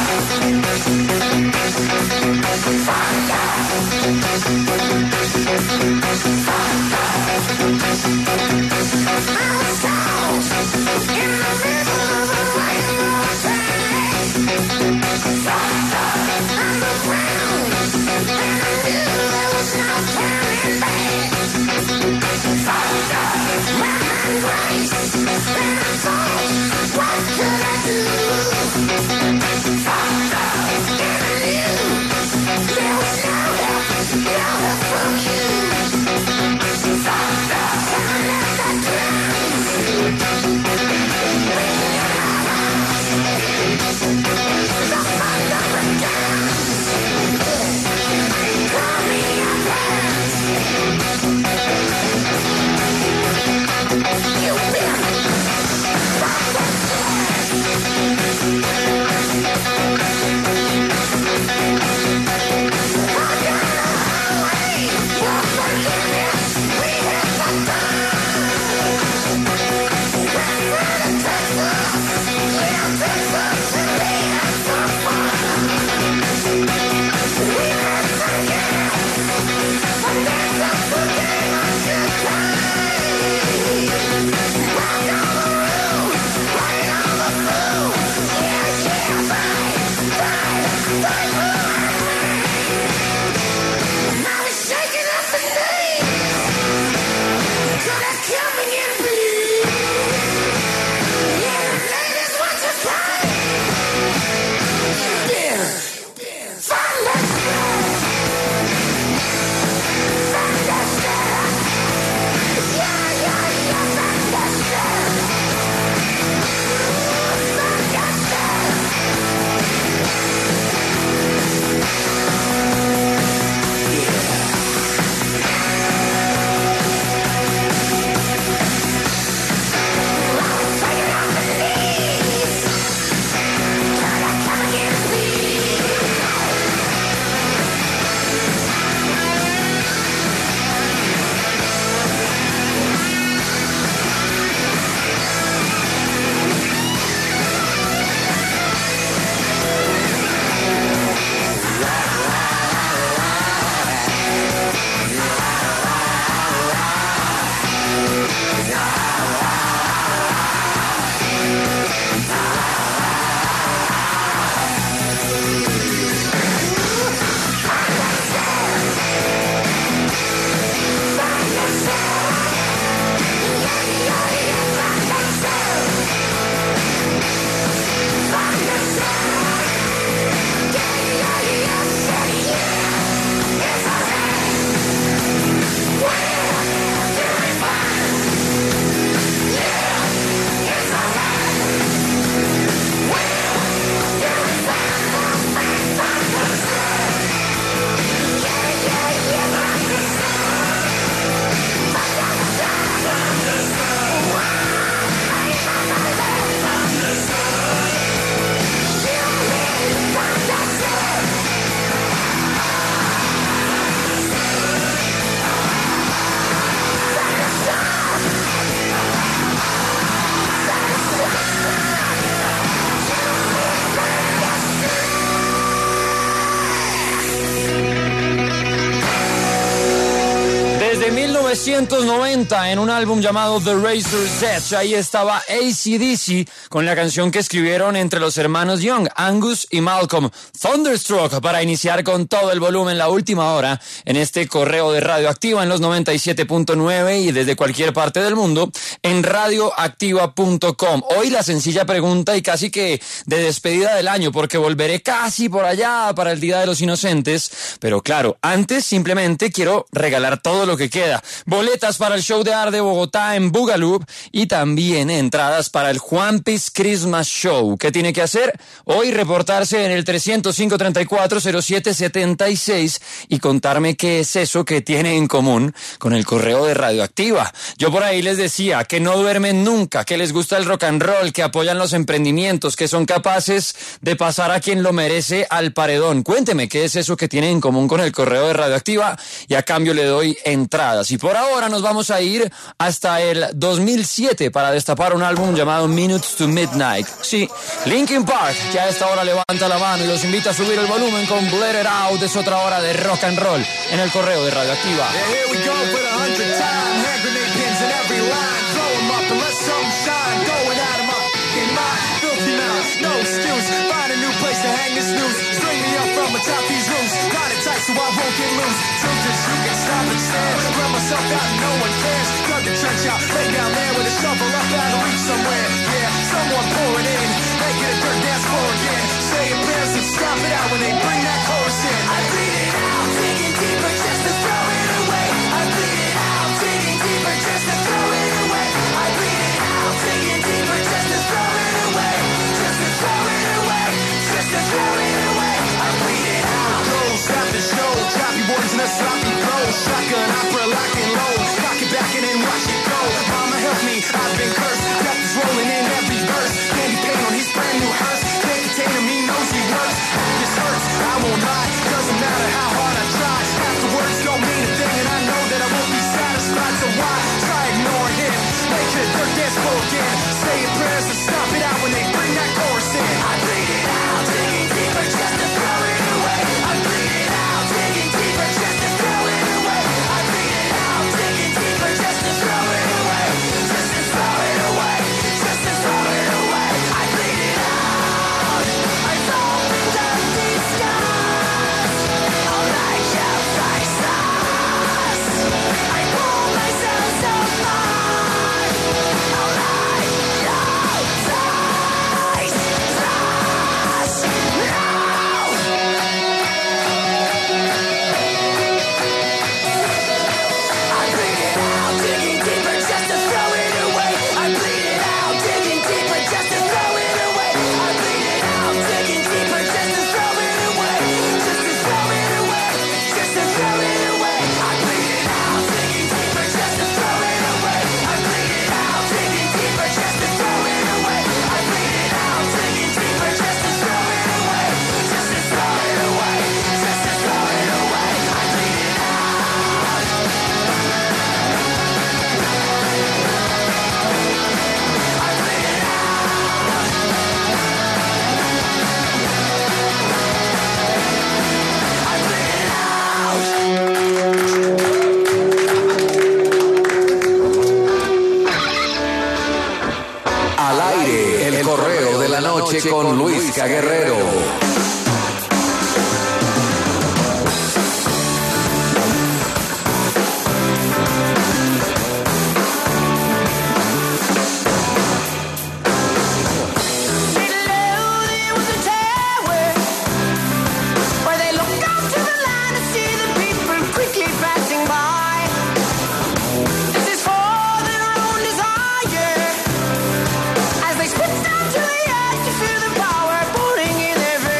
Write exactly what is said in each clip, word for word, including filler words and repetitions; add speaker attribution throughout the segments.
Speaker 1: mil novecientos noventa, en un álbum llamado The Razor's Edge, ahí estaba A C D C con la canción que escribieron entre los hermanos Young, Angus y Malcolm, Thunderstruck, para iniciar con todo el volumen la última hora en este correo de Radioactiva en los noventa y siete punto nueve y desde cualquier parte del mundo en radioactiva punto com. Hoy la sencilla pregunta y casi que de despedida del año, porque volveré casi por allá para el Día de los Inocentes, pero claro, antes simplemente quiero regalar todo lo que queda. Boletas para el show de Ar de Bogotá en Boogaloo y también entradas para el Juanpi's Christmas Show. ¿Qué tiene que hacer? Hoy reportarse en el tres cero cinco, tres cuatro, cero siete siete seis y contarme qué es eso que tiene en común con el correo de Radioactiva. Yo por ahí les decía que no duermen nunca, que les gusta el rock and roll, que apoyan los emprendimientos, que son capaces de pasar a quien lo merece al paredón. Cuénteme qué es eso que tiene en común con el correo de Radioactiva y a cambio le doy entradas. Y por ahora nos vamos a ir hasta el dos mil siete para destapar un álbum llamado Minutes to Midnight. Sí, Linkin Park, que a esta hora levanta la mano y los invita a subir el volumen con Blur It Out. Es otra hora de rock and roll en el correo de Radioactiva.
Speaker 2: Yeah, here we go for the hundredth time. Hand grenade pins in every line. Throw 'em up and let some shine. Going at 'em up in my filthy mouth. No excuse. Find a new place to hang this news. String me up from atop these roofs. Got it tight so I won't get loose. Truth is you can stop and stand. Run myself out and no one cares. Dug the trench out. Lay down there with a shovel up out of reach somewhere. Yeah, someone pour it in. Make it a dirt dance floor again. Say your prayers and stop it out when they bring that chorus in. I bleed it out, digging deeper just to throw it away. I bleed it out, digging deeper just to throw it away. I bleed it out, digging deeper just to throw it away. Just to throw it away. Just to throw it away. I bleed it out. Go, stop the show. Choppy words and a sloppy flow. Shotgun opera lock and low. Cock it back and then watch it go. Mama help me, I've been cursed. Death is rolling in every verse. Candy paint on his brand new hearse. Can't contain him, he knows he works. This hurts, I won't lie. Doesn't matter how hard I try. Half the words don't mean a thing, and I know that I won't be satisfied. So why try ignoring him? Make it a dirt dance floor again. Say your prayers and stop it out when they bring that chorus in. I bleed it out, digging deeper just to throw it away. I bleed it out, digging deeper just to throw it away. I bleed it out, digging deeper just to throw it away. Just to throw it away. Just to throw it away. I bleed it out. I've opened up these scars. I'll make you face us. I pull myself so far. I'll make you face us. I bleed it out, digging deeper just to throw it away. I bleed it out, digging deeper just to throw it away. I bleed it out, digging deeper just to throw it away. Just to throw it away. Just to throw it away. I bleed it out, digging deeper just to throw it away. I bleed it out, digging deeper just to throw it away. I bleed it out, digging deeper just to throw it away. Just to throw it away. Just to throw it away. I bleed it out.
Speaker 3: Al aire, el correo de la noche con Luisca Guerrero.
Speaker 4: As they spit down to the earth, you feel the power pouring in every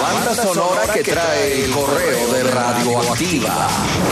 Speaker 3: banda sonora que trae el correo de Radioactiva.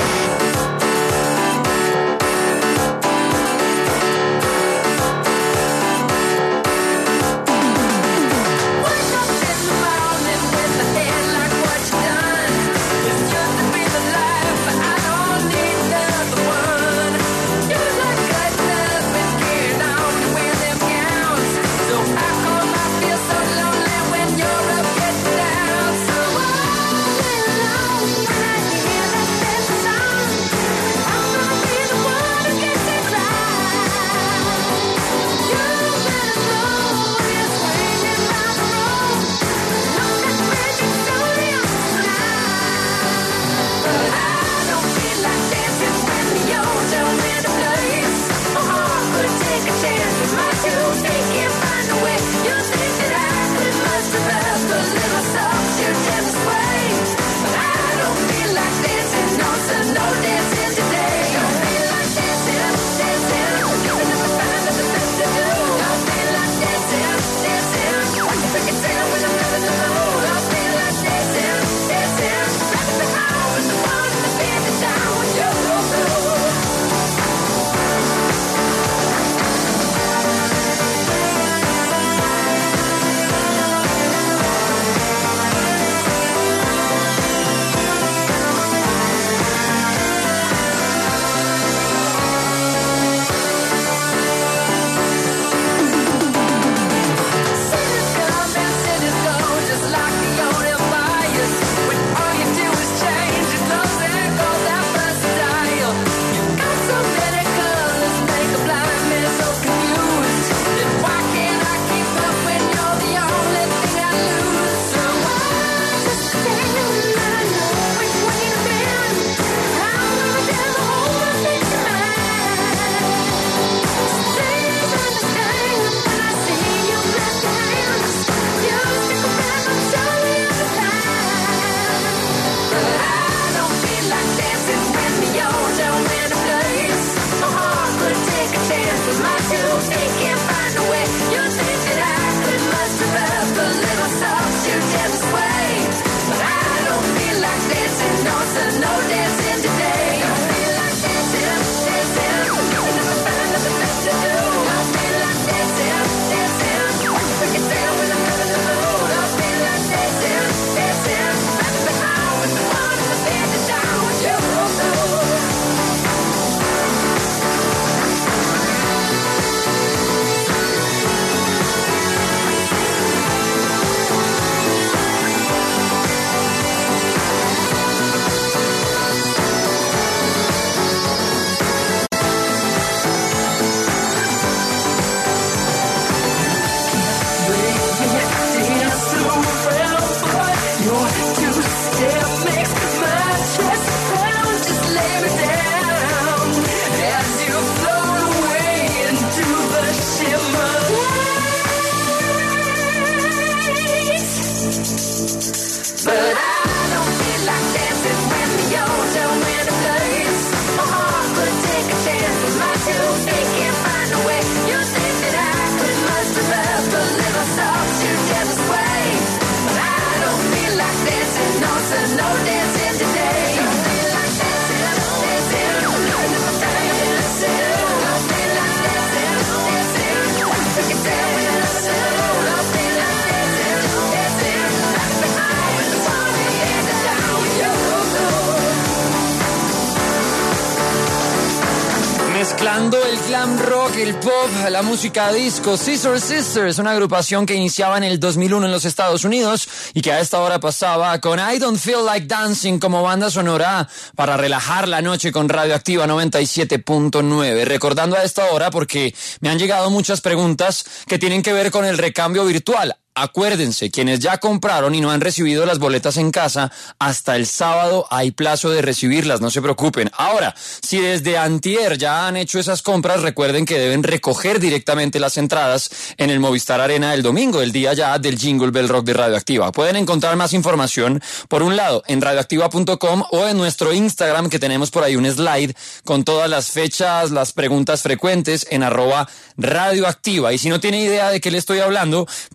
Speaker 1: Mezclando el glam rock, el pop, la música disco, Scissor Sisters, una agrupación que iniciaba en el dos mil uno en los Estados Unidos y que a esta hora pasaba con I Don't Feel Like Dancing como banda sonora para relajar la noche con Radioactiva noventa y siete punto nueve. Recordando a esta hora porque me han llegado muchas preguntas que tienen que ver con el recambio virtual. Acuérdense, quienes ya compraron y no han recibido las boletas en casa, hasta el sábado hay plazo de recibirlas, no se preocupen. Ahora, si desde antier ya han hecho esas compras, recuerden que deben recoger directamente las entradas en el Movistar Arena el domingo, el día ya del Jingle Bell Rock de Radioactiva. Pueden encontrar más información, por un lado, en radioactiva punto com o en nuestro Instagram, que tenemos por ahí un slide con todas las fechas, las preguntas frecuentes en arroba radioactiva. Y si no tiene idea de qué le estoy hablando, pues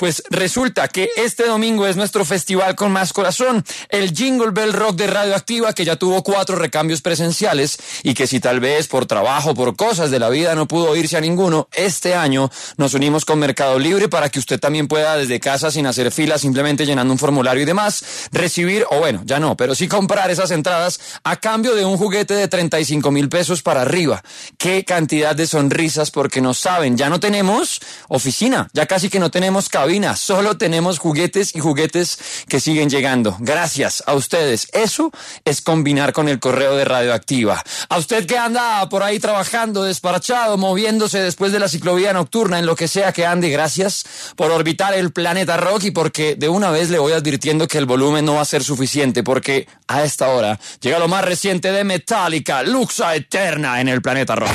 Speaker 1: resulta que este domingo es nuestro festival con más corazón, el Jingle Bell Rock de Radioactiva, que ya tuvo cuatro recambios presenciales y que si tal vez por trabajo, por cosas de la vida no pudo irse a ninguno, este año nos unimos con Mercado Libre para que usted también pueda desde casa, sin hacer fila, simplemente llenando un formulario y demás, recibir, o bueno, ya no, pero sí comprar esas entradas a cambio de un juguete de treinta y cinco mil pesos para arriba. Qué cantidad de sonrisas, porque no saben, ya no tenemos oficina, ya casi que no tenemos cabina, solo tenemos juguetes y juguetes que siguen llegando. Gracias a ustedes. Eso es combinar con el correo de Radioactiva. A usted que anda por ahí trabajando, desparchado, moviéndose después de la ciclovía nocturna, en lo que sea que ande, gracias por orbitar el planeta rock, y porque de una vez le voy advirtiendo que el volumen no va a ser suficiente, porque a esta hora llega lo más reciente de Metallica, Luxa Eterna, en el planeta rock.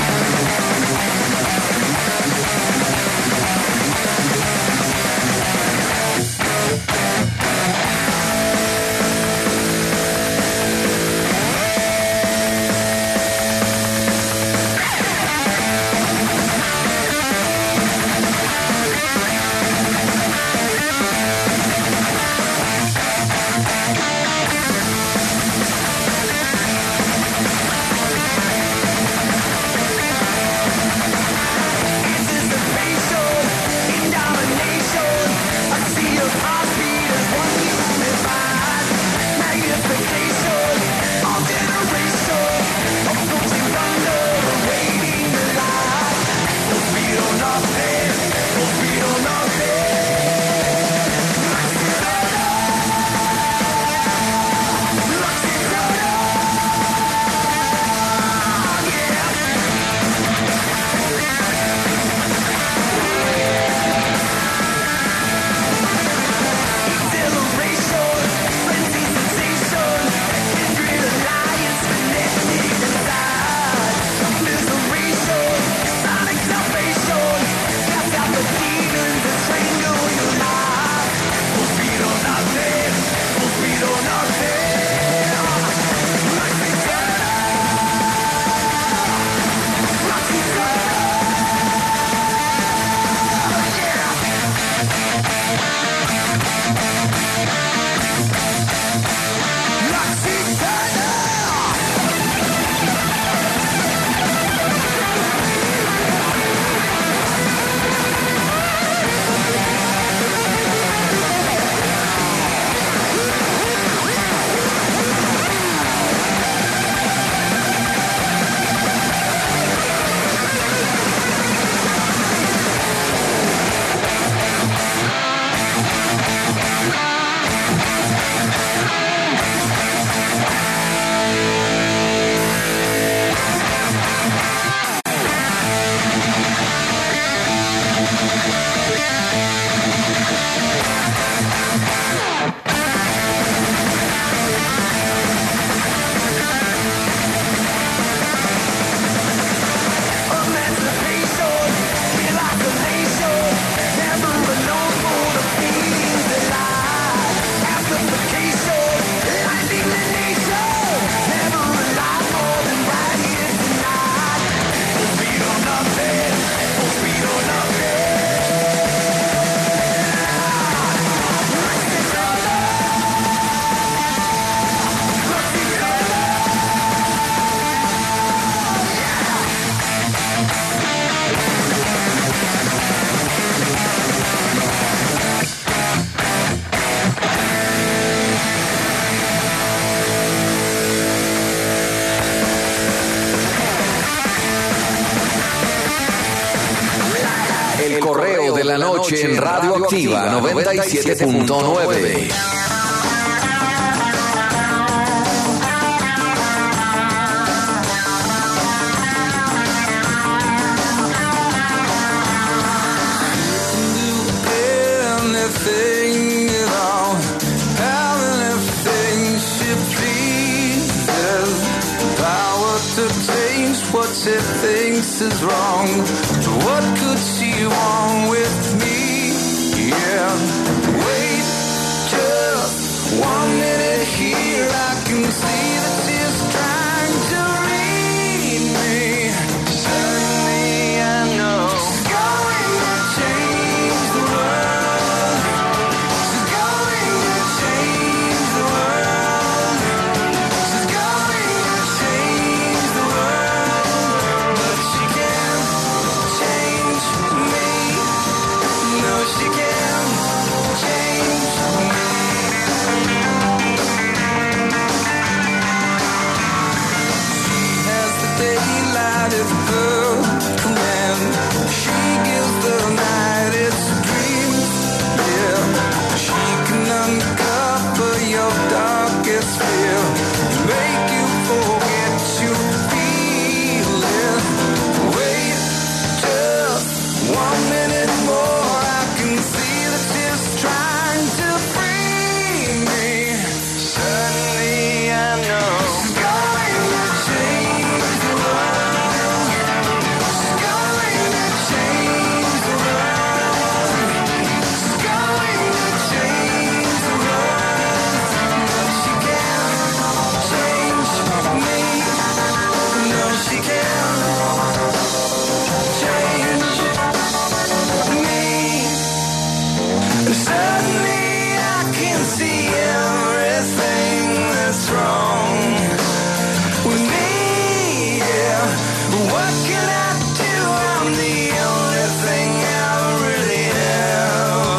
Speaker 3: El correo de la noche en Radioactiva noventa y siete punto nueve.
Speaker 2: What she thinks is wrong. What could she want with me? Yeah. Wait just one minute here. I can see that she's trying to read me. Certainly I know she's going to change the world. night at her command. She gives the night its dreams. Yeah, she can uncover your darkest fear and make you forget you feel it. Wait just one minute more. I can see that she's trying to free me. Suddenly I know she's going to change the world. She's going to change the world. She's going to change the world. But she can't change me. No, she can't change me. Suddenly I can see everything that's wrong with me, yeah. But what can I do? I'm the only thing I really am.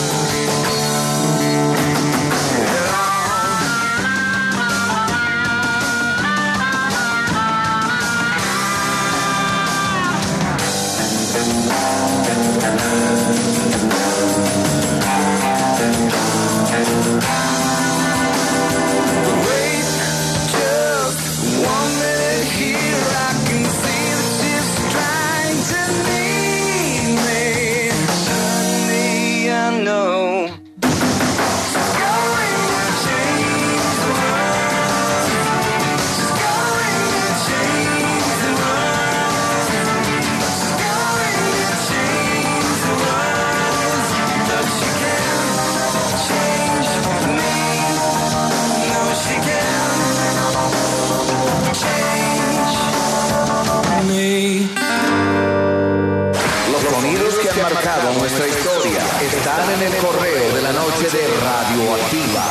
Speaker 2: Wait just one minute here. I can see that she's trying to lead me. Suddenly I know she's going to change the world. She's going to change the world. She's going to change the world. But she can't change me. No, she can't change me.
Speaker 3: Los sonidos que han marcado nuestra historia están en el correo de la noche de Radioactiva.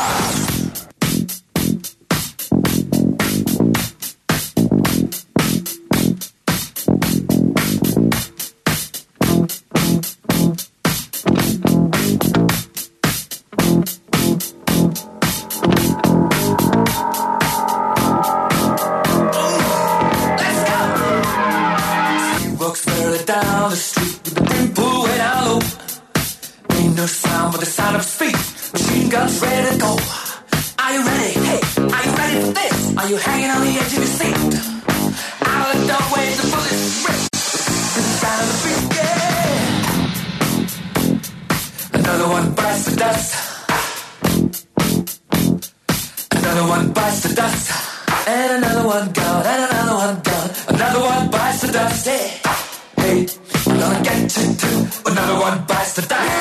Speaker 2: He walks further down the street with the brim pulled way down low. Ain't no sound but the sound of his feet. Machine guns ready to go. Are you ready? Hey, are you ready for this? Are you hanging on the edge of your seat? Out of the doorway, the bullets rip. The sound of the beat, yeah. Another one bites the dust. Another one bites the dust. And another one gone, and another one gone. Another one bites the dust, hey. Hey, I'm gonna get you too. Another one bites the dust.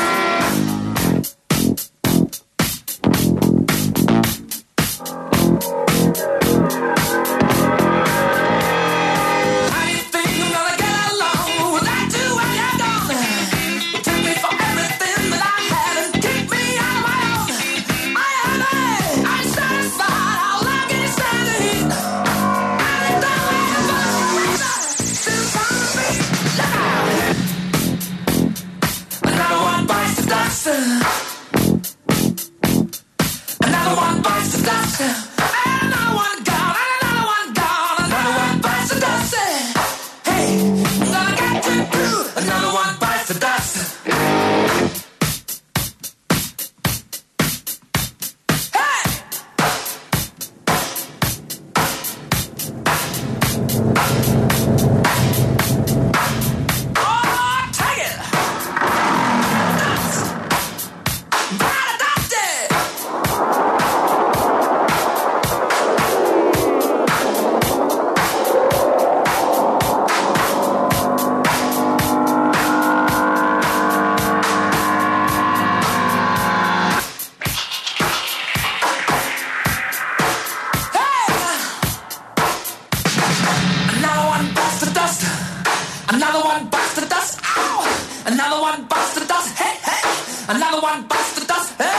Speaker 2: How do you think I'm gonna get along without you when you're gone? You took me for everything that I had and keep me on my own. I am a, I'm satisfied. How long can you stand the heat? I don't ever still trying to be loud. Another one bites the dust. Another one bites the dust. Another one gone. Another one gone. Another one bites the dust. Hey, I'm gonna get you through. Another one bites the dust. Hey! Oh, take it! Dust! Bite the dust it! Another one bites the dust. Another one bites the dust. Ow! Another one bites the dust. Hey, hey! Another one bites the dust. Hey!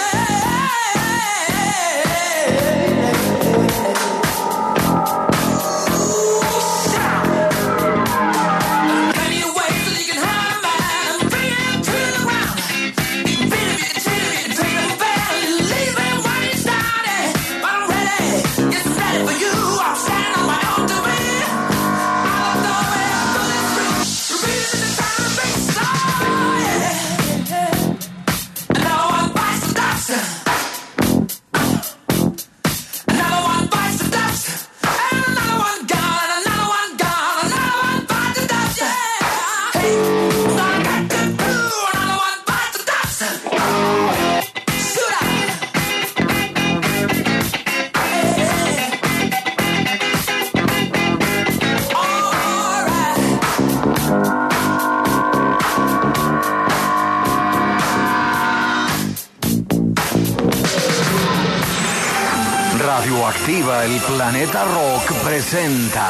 Speaker 2: Can you wait till you can have a man and bring him to the ground? You can beat him, you can treat him, you can treat him bad. You leave him when he started. But I'm ready, it's ready for you. I'm standing on my own to win. I don't know
Speaker 3: Radioactiva, el Planeta Rock presenta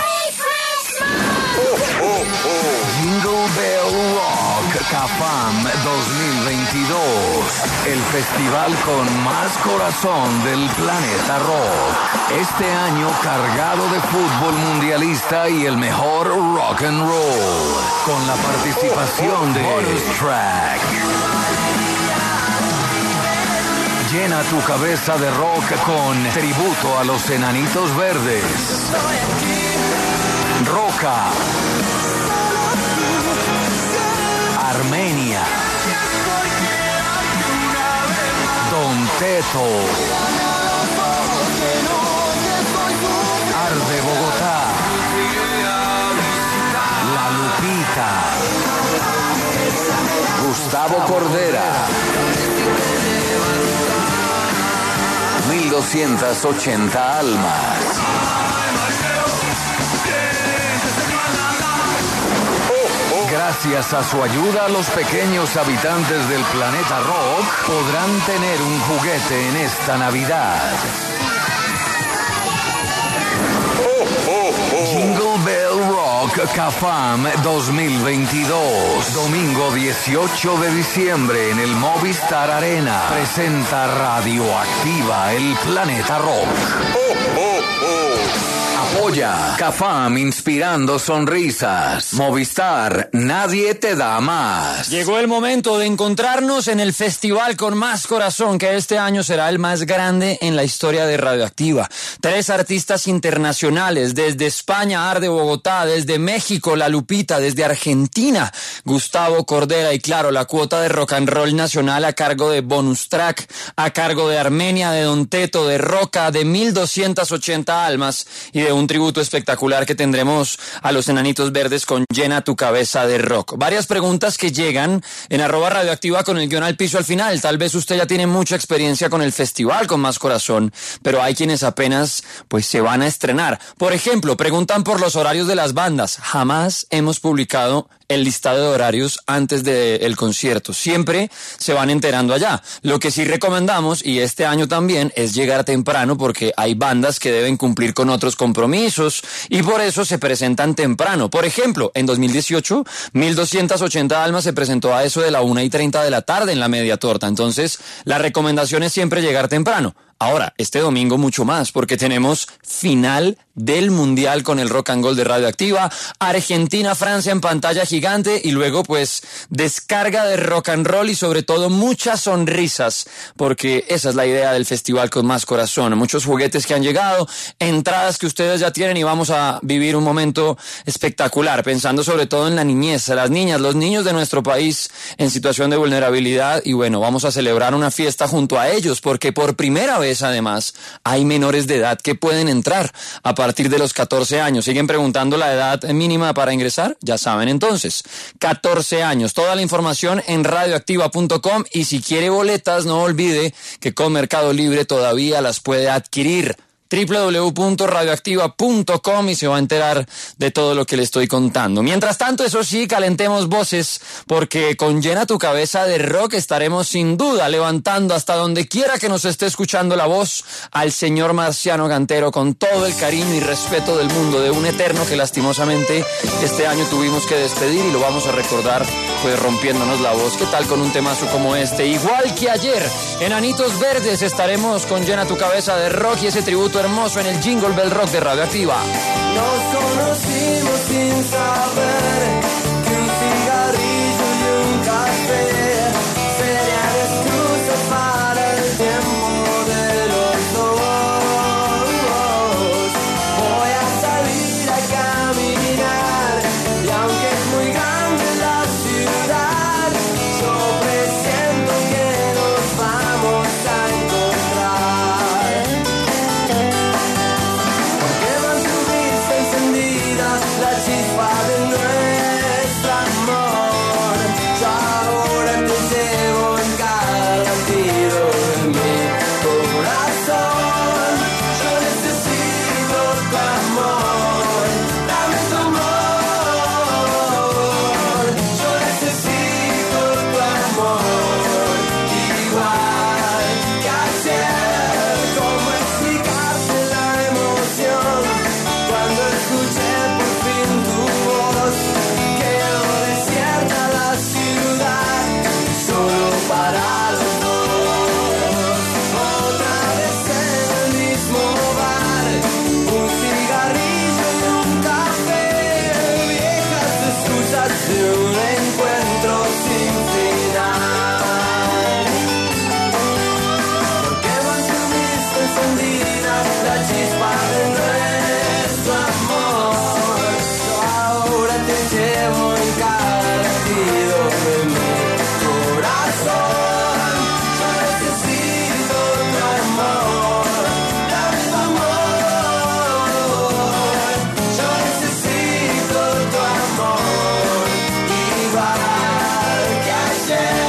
Speaker 3: Jingle Bell Rock CAFAM dos mil veintidós, el festival con más corazón del planeta rock. Este año cargado de fútbol mundialista y el mejor rock and roll, con la participación de Bonus Track. Llena tu cabeza de rock con tributo a los Enanitos Verdes, Roca, Armenia, Don Teto, Arde Bogotá, La Lupita, Gustavo Cordera, mil doscientas ochenta almas. Gracias a su ayuda, los pequeños habitantes del planeta rock podrán tener un juguete en esta Navidad. Jingle Bell Rock CAFAM dos mil veintidós, domingo dieciocho de diciembre en el Movistar Arena. Presenta Radioactiva, el Planeta Rock. Apoya CAFAM, inspirando sonrisas. Movistar, nadie te da más.
Speaker 1: Llegó el momento de encontrarnos en el festival con más corazón, que este año será el más grande en la historia de Radioactiva. Tres artistas internacionales, desde España, Arde Bogotá, desde México, La Lupita, desde Argentina, Gustavo Cordera, y claro, la cuota de rock and roll nacional a cargo de Bonus Track, a cargo de Armenia, de Don Teto, de Roca, de mil doscientas ochenta almas y de un tributo espectacular que tendremos a los Enanitos Verdes con Llena tu cabeza de rock. Varias preguntas que llegan en arroba radioactiva con el guión al piso al final. Tal vez usted ya tiene mucha experiencia con el festival con más corazón, pero hay quienes apenas pues se van a estrenar. Por ejemplo, preguntan por los horarios de las bandas. Jamás hemos publicado el listado de horarios antes del concierto. Siempre se van enterando allá. Lo que sí recomendamos, y este año también, es llegar temprano porque hay bandas que deben cumplir con otros compromisos y por eso se presentan temprano. Por ejemplo, en dos mil dieciocho, mil doscientas ochenta almas se presentó a eso de la una y treinta de la tarde en la Media Torta. Entonces, la recomendación es siempre llegar temprano. Ahora, este domingo mucho más, porque tenemos final del Mundial con el Rock and Roll de Radioactiva, Argentina-Francia en pantalla gigante y luego pues descarga de rock and roll y sobre todo muchas sonrisas, porque esa es la idea del festival con más corazón. Muchos juguetes que han llegado, entradas que ustedes ya tienen y vamos a vivir un momento espectacular, pensando sobre todo en la niñez, las niñas, los niños de nuestro país en situación de vulnerabilidad y bueno, vamos a celebrar una fiesta junto a ellos, porque por primera vez además hay menores de edad que pueden entrar a partir de los catorce años. ¿Siguen preguntando la edad mínima para ingresar? Ya saben entonces, catorce años. Toda la información en radioactiva punto com y si quiere boletas no olvide que con Mercado Libre todavía las puede adquirir. doble u doble u doble u punto radioactiva punto com y se va a enterar de todo lo que le estoy contando. Mientras tanto, eso sí, calentemos voces, porque con Llena tu cabeza de rock estaremos sin duda levantando hasta donde quiera que nos esté escuchando la voz al señor Marciano Cantero con todo el cariño y respeto del mundo de un eterno que lastimosamente este año tuvimos que despedir y lo vamos a recordar pues rompiéndonos la voz. ¿Qué tal con un temazo como este? Igual que ayer, Enanitos Verdes, estaremos con Llena tu cabeza de rock y ese tributo hermoso en el Jingle Bell Rock de Radioactiva.
Speaker 2: Nos conocimos sin saber que un cigarrillo y un café serían excusas para el tiempo de los dos. Voy a salir a caminar y aunque es muy grande la ciudad, yo presiento que nos vamos a encontrar. Porque van a subirse encendidas la chispa de nuestro amor. Yo ahora te llevo en cada latido de mi corazón. Yo necesito tu amor, dame tu amor. Yo necesito tu amor, igual que ayer. ¿Cómo explicarte de un encuentro sin final. Porque mantuviste encendida la chispa de nuestro amor. Yo ahora te llevo en cada latido de mi corazón. Yo necesito tu amor, dame tu amor. Yo necesito tu amor, igual que ayer.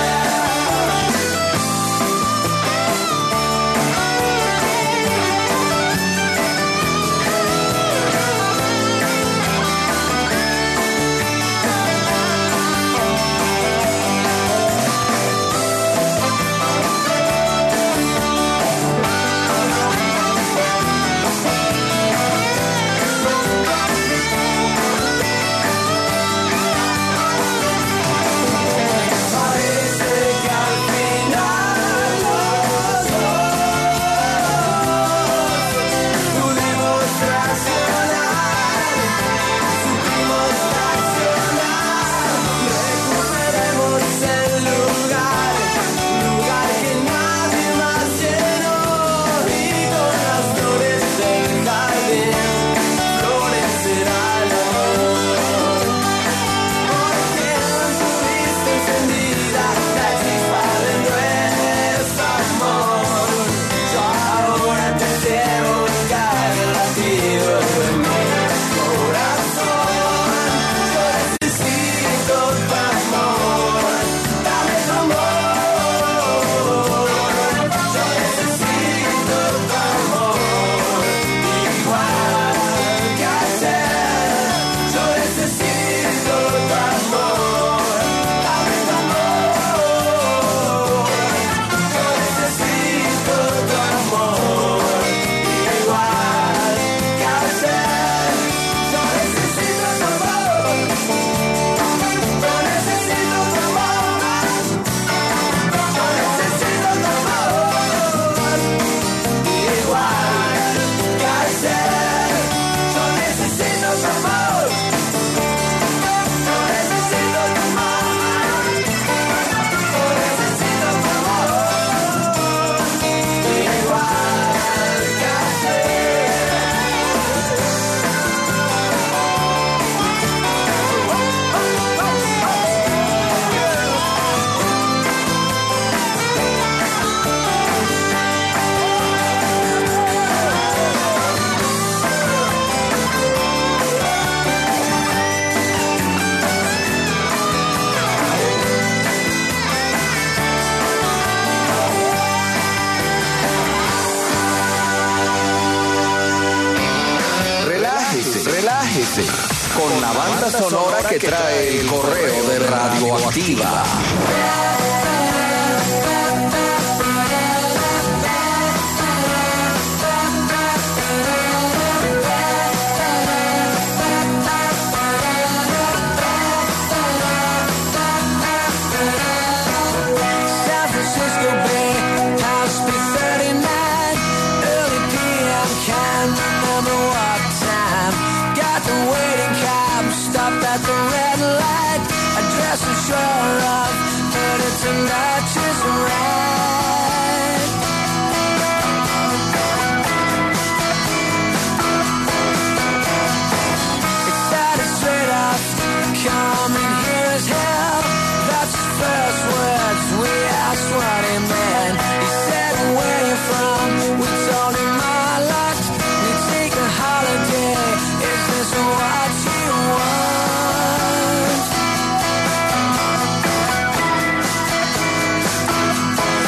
Speaker 2: Parece que al final los dos pudimos reaccionar, supimos reaccionar. Recuperemos el lugar, lugar que nadie más llenó, y con las flores del jardín florecerá el amor. Porque mantuviste encendida la chispa de nuestro amor. Yo ahora te llevo en cada latido de mi corazón. Yo necesito tu amor, dame tu amor. Yo necesito tu amor, igual que ayer. Yo necesito tu amor, dame tu amor. Yo necesito tu amor, igual que ayer. Yo necesito tu amor, yo necesito tu amor. Yo necesito tu amor, igual que ayer. Yo necesito tu amor, yo necesito tu amor. Yo necesito tu amor, igual que ayer.
Speaker 3: Relájese, relájese. Con la banda sonora que trae el correo de Radioactiva.
Speaker 2: San Francisco Bay, House B thirty-nine, early P M, can't remember what time. Got the waiting cab, stopped at the red light. Address I'm sure of, but it's a Dutchess ride. It started straight off, coming here as hell. That's his first words, we asked what he meant. He said, where you from? We told him our luck. We take a holiday, is this what you want?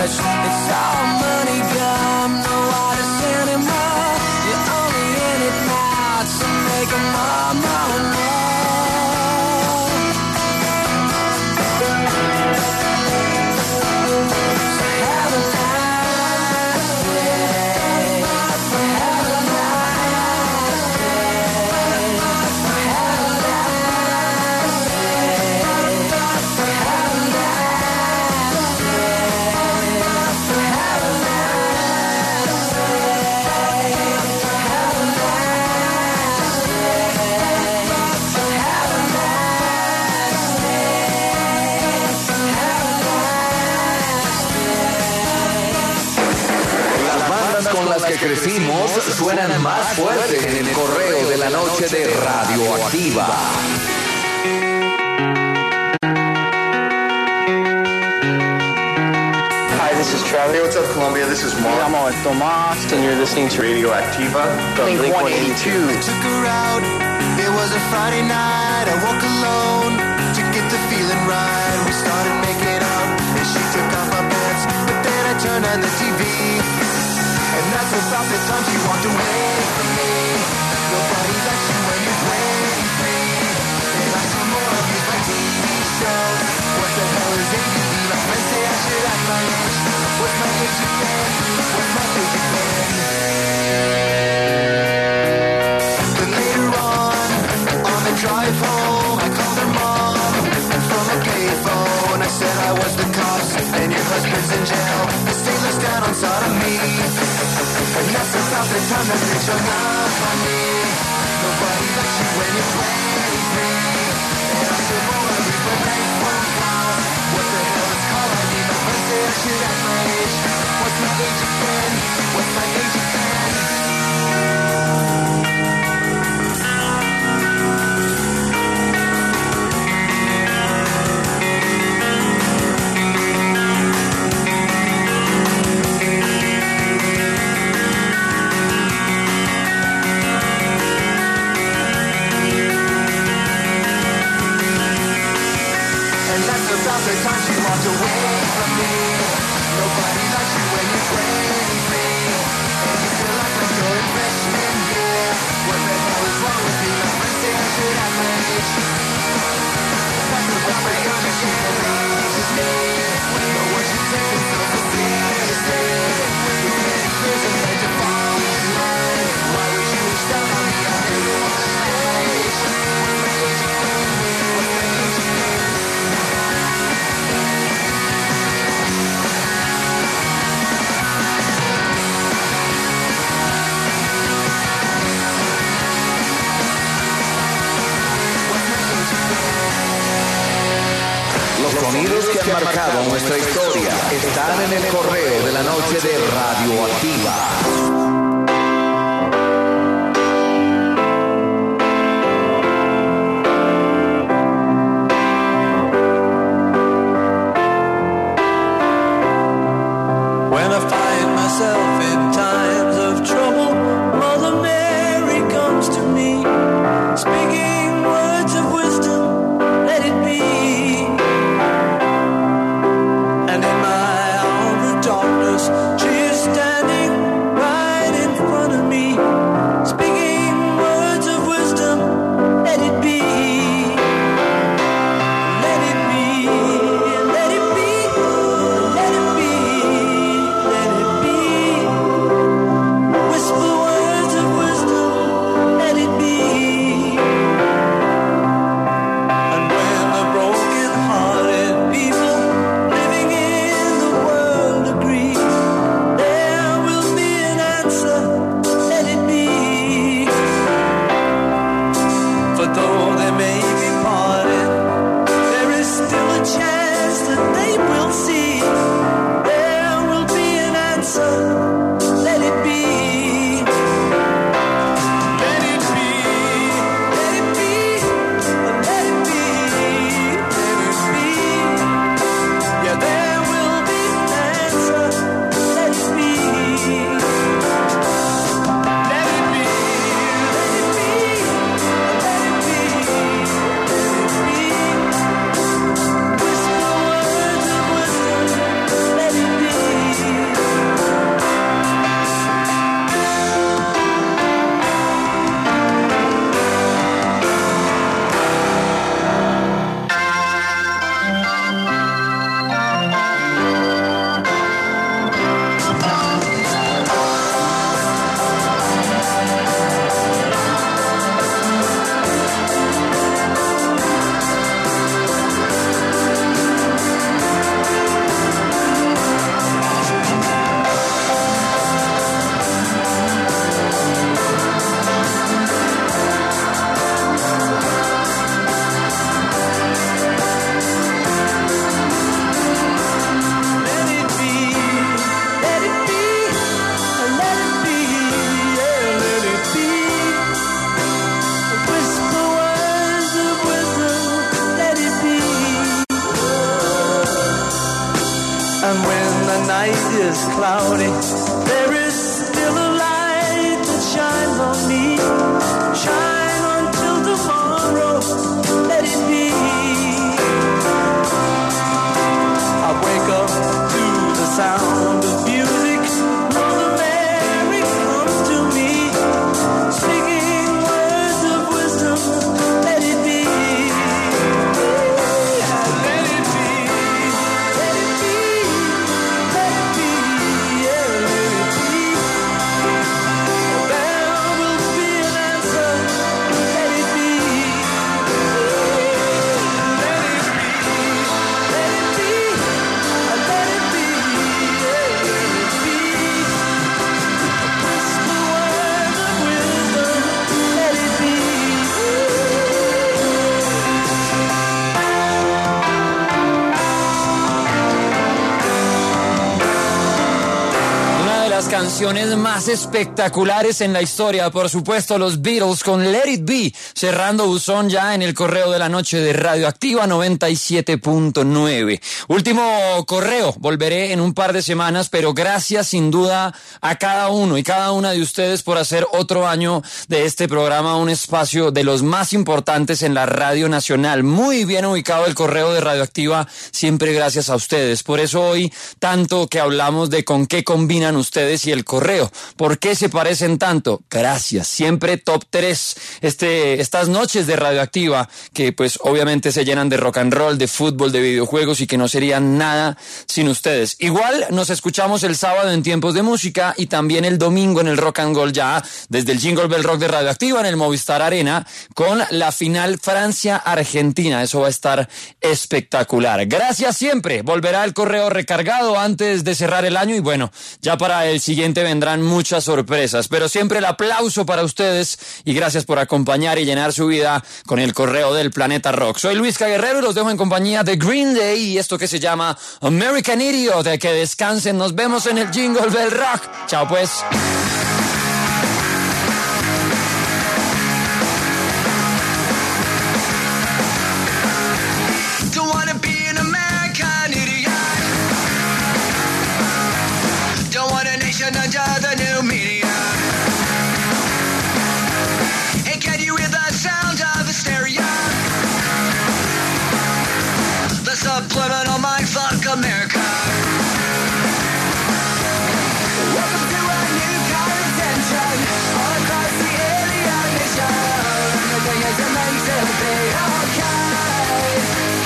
Speaker 2: touch. It's all money gum, no artist anymore. You're only in it now to make a more, more, more.
Speaker 3: Que crecimos suenan más fuerte en el correo de la noche de Radioactiva.
Speaker 4: Hi, this is Travis.
Speaker 5: Hey, what's up, Colombia? This is Mark.
Speaker 4: I'm on Tomas, and you're listening to
Speaker 5: Radioactiva.
Speaker 4: Blink one eighty-two.
Speaker 2: I took her out. It was a Friday night. I woke alone to get the feeling right. We started making out, and she took off my pants. But then I turned on the T V. And that's about the time she walked away from me. Nobody likes you when you're twenty-three. And I saw more of these my T V shows. What the hell is A D D? My friends say I should act my age. What's my age again? What's my age again? Then later on, on the drive home, I called her mom. And from a payphone, I said I was the cops. And your husband's in jail. The state looks down on sodomy. And that's about the time that bitch hung up on me. Nobody likes you when you're twenty-three. And I said, more of these my bank phone calls. What the hell is call I D? My friends say I should act my age. What's my age again? What's my age again? The time she walked away from me. Nobody likes you when you're twenty-three. And you still act like you're in freshman year. What the hell is wrong with me? My friends say I should act my age. That's about the time that she believes me. But what you take is so seriously. With many years and had to fall in line. Why would you wish down on me? I never want to age. What's my age again? What's my age again?
Speaker 3: Los sonidos que han marcado nuestra historia están en el correo de la noche de Radioactiva.
Speaker 2: She is standing right in And when the night is cloudy, there is still a light that shines on me. Shine until tomorrow, let it be. I wake up to the sound of music. Mother Mary comes to me, singing words of wisdom. Let it be. Let it be. Let it be. Let it be. Yeah, let it be. There will be an answer. Let it be. Let it be. Let it be. Let it be. Yeah, let it be. Whisper words of wisdom. Let it be.
Speaker 1: Una de las canciones más espectaculares en la historia, por supuesto, los Beatles con Let It Be, cerrando buzón ya en el correo de la noche de Radioactiva noventa y siete punto nueve. Último correo, volveré en un par de semanas, pero gracias sin duda a cada uno y cada una de ustedes por hacer otro año de este programa un espacio de los más importantes en la radio nacional. Muy bien ubicado el correo de Radioactiva, siempre gracias a ustedes. Por eso hoy tanto que hablamos de con qué combinan ustedes y el correo. ¿Por qué se parecen tanto? Gracias, siempre top tres. Este, estas noches de Radioactiva, que pues obviamente se llenan de rock and roll, de fútbol, de videojuegos y que no serían nada sin ustedes. Igual nos escuchamos el sábado en Tiempos de Música y también el domingo en el Rock and Roll ya desde el Jingle Bell Rock de Radioactiva en el Movistar Arena con la final Francia-Argentina. Eso va a estar espectacular. Gracias siempre. Volverá el correo recargado antes de cerrar el año y bueno, ya para el siguiente vendrán muchas sorpresas, pero siempre el aplauso para ustedes y gracias por acompañar y llenar su vida con el correo del Planeta Rock. Soy Luis Guerrero y los dejo en compañía de Green Day y esto que se llama American Idiot. Que descansen, nos vemos en el Jingle Bell Rock. Chao pues.
Speaker 2: Don't wanna be an American idiot. Don't want a nation under the new media. And can you hear the sound of hysteria? The subliminal mind fuck America. Welcome to a new kind of tension all across the alien nation. The thing is it makes it be okay.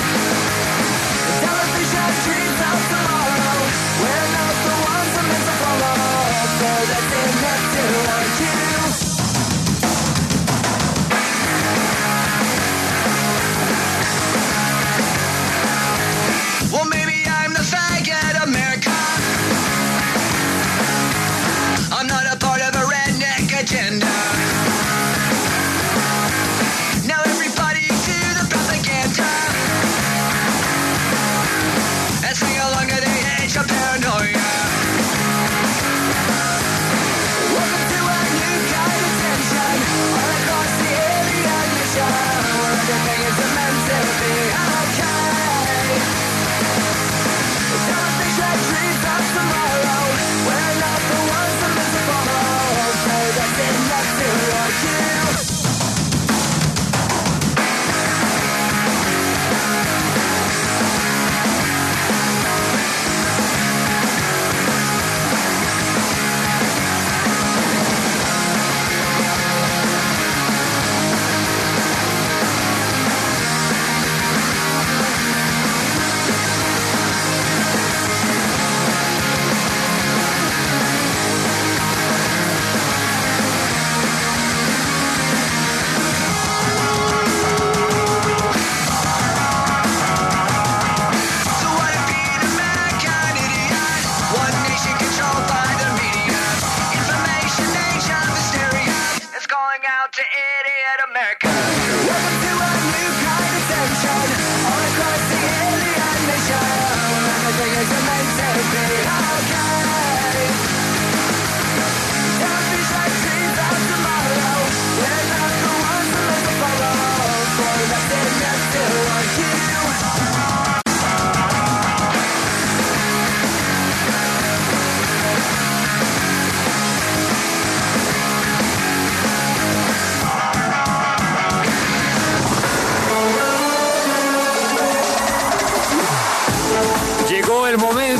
Speaker 2: Television dreams of tomorrow. We're not the ones that meant to follow. So that's enough to warn you. Well, maybe I'm the fan.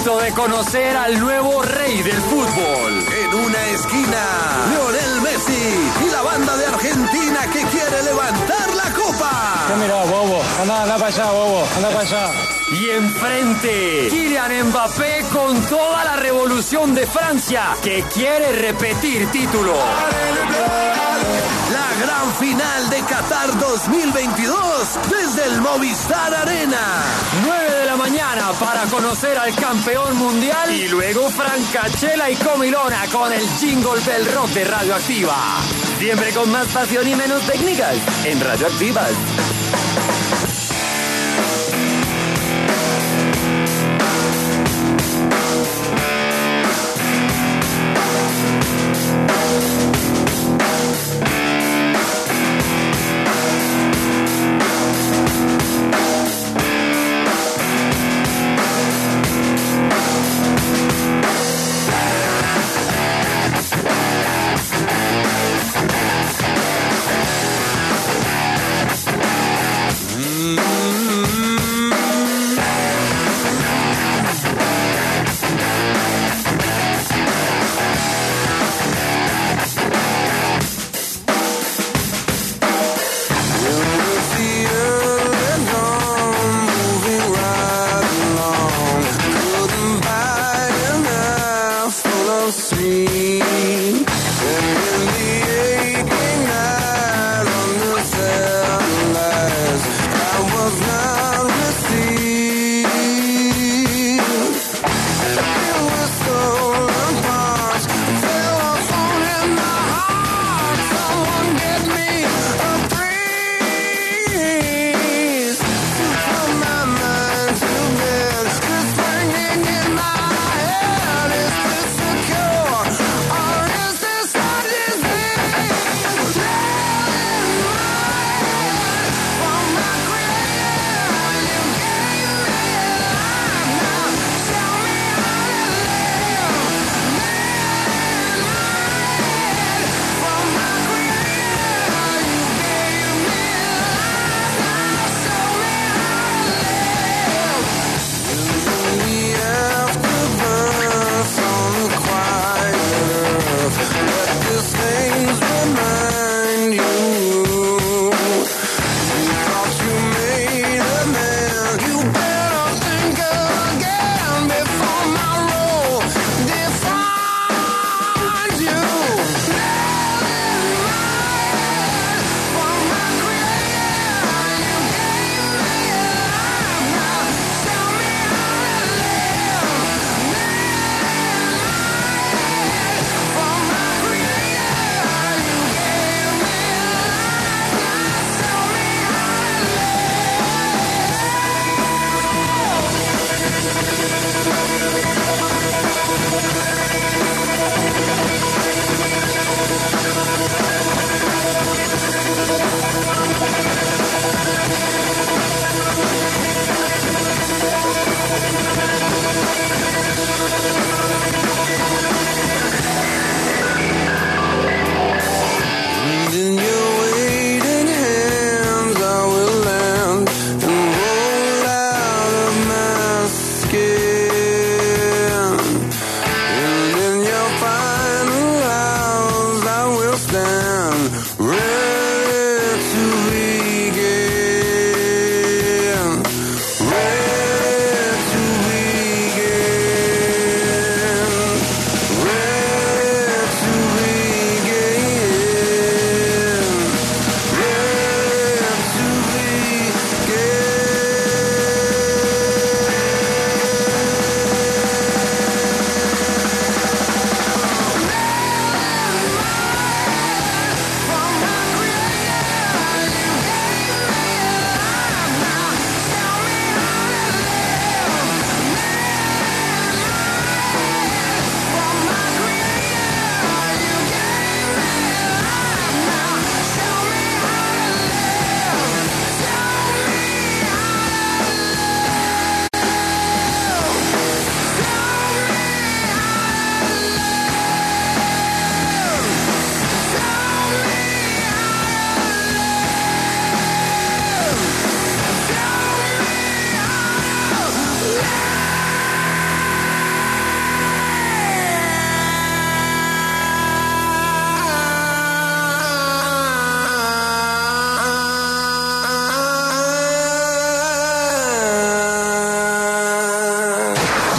Speaker 1: momento de conocer al nuevo rey del fútbol.
Speaker 3: En una esquina, Lionel Messi y la banda de Argentina que quiere levantar la copa.
Speaker 6: ¿Qué mirá, bobo? Anda, anda para allá, bobo. Anda para allá.
Speaker 1: Y enfrente, Kylian Mbappé con toda la revolución de Francia que quiere repetir título.
Speaker 3: La gran final de Qatar dos mil veintidós desde el Movistar Arena.
Speaker 1: nueve de la mañana para conocer al campeón mundial y luego Francachela y Comilona con el jingle del rock de Radioactiva. Siempre con más pasión y menos técnicas en Radioactivas.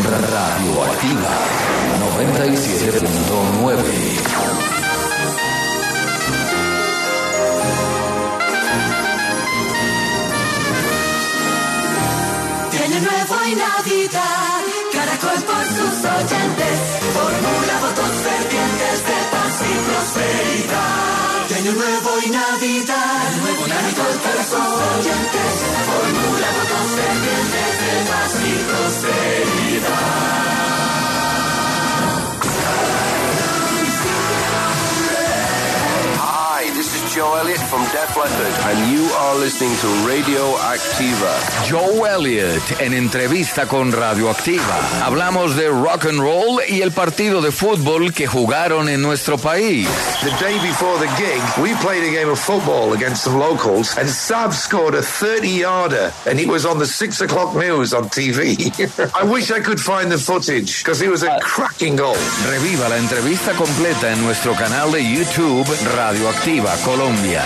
Speaker 3: Radioactiva noventa y siete punto nueve.
Speaker 7: Año nuevo y Navidad, Caracol por sus oyentes, formula votos fervientes de paz y prosperidad. De Año nuevo y Navidad, Año nuevo Caracol por sus oyentes, formula votos fervientes de paz y prosperidad.
Speaker 8: Hi, this is Joe Elliott from Def Leppard, and you are listening to Radio Activa.
Speaker 3: Joe Elliott en entrevista con Radioactiva. Hablamos de rock and roll y el partido de fútbol que jugaron en nuestro país.
Speaker 5: The day before the gig, we played a game of football against some locals, and Saab scored a thirty-yarder, and it was on the six o'clock news on T V. I wish I could find the footage, because it was a cracking goal.
Speaker 3: Reviva la entrevista completa en nuestro canal de YouTube Radioactiva Colombia.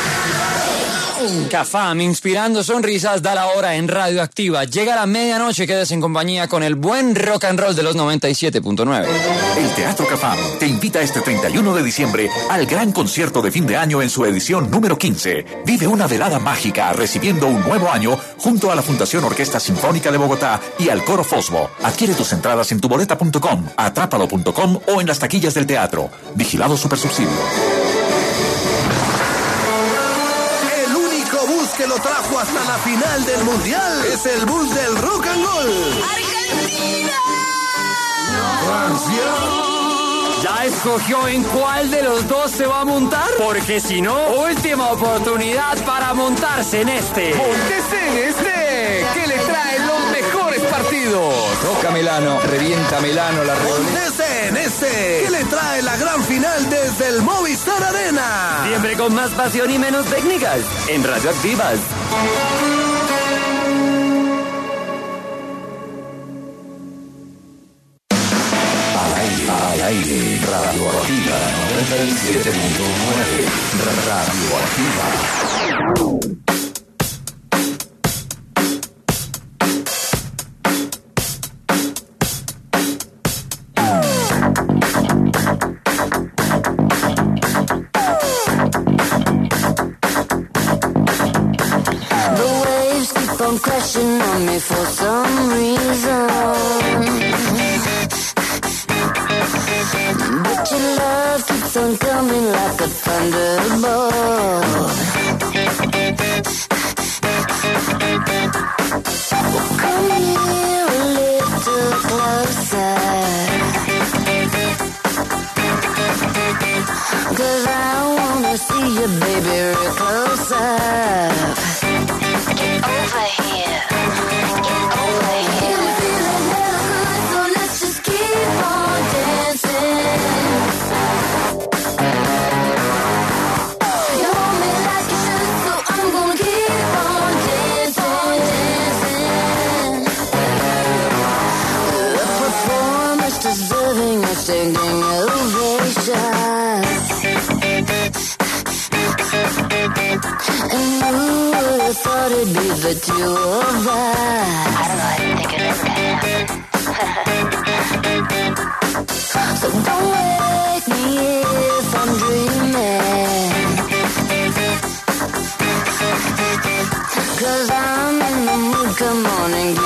Speaker 1: Cafam, inspirando sonrisas, da la hora en Radioactiva. Llega la medianoche, quedes en compañía con el buen rock and roll de los noventa y siete punto nueve.
Speaker 9: El Teatro Cafam te invita este treinta y uno de diciembre al gran concierto de fin de año en su edición número quince. Vive una velada mágica recibiendo un nuevo año junto a la Fundación Orquesta Sinfónica de Bogotá y al Coro Fosbo. Adquiere tus entradas en tuboleta punto com, atrápalo punto com o en las taquillas del teatro. Vigilado Supersubsidio.
Speaker 10: Que lo trajo hasta la final del mundial es el bus del rock and roll.
Speaker 7: ¡Argentina!
Speaker 10: Francia.
Speaker 1: ¿Ya escogió en cuál de los dos se va a montar? Porque si no, última oportunidad para montarse en este.
Speaker 3: Móntese en este, que le trae los mejores partidos. Toca Milano, revienta Milano, la
Speaker 10: Móntese en este, que le trae la gran final desde el Movistar Arena.
Speaker 1: Siempre con más pasión y menos técnicas en Radioactivas.
Speaker 3: Al aire, Radioactiva noventa y siete punto nueve. Radioactiva.
Speaker 11: Crashing on me for some reason, but your love keeps on coming like a thunderbolt. Well, come here a little closer, 'cause I wanna see you, baby, real close up. Get over here. Get over here. You're feeling hella good, so let's just keep on dancing. You hold me like you should, so I'm gonna keep on dancing, dancing. A performance deserving a standing ovation. And who would have thought it'd be the two of us? I don't know, I didn't think it ever could happen. So don't wake me if I'm dreaming, 'cause I'm in the mood, come on and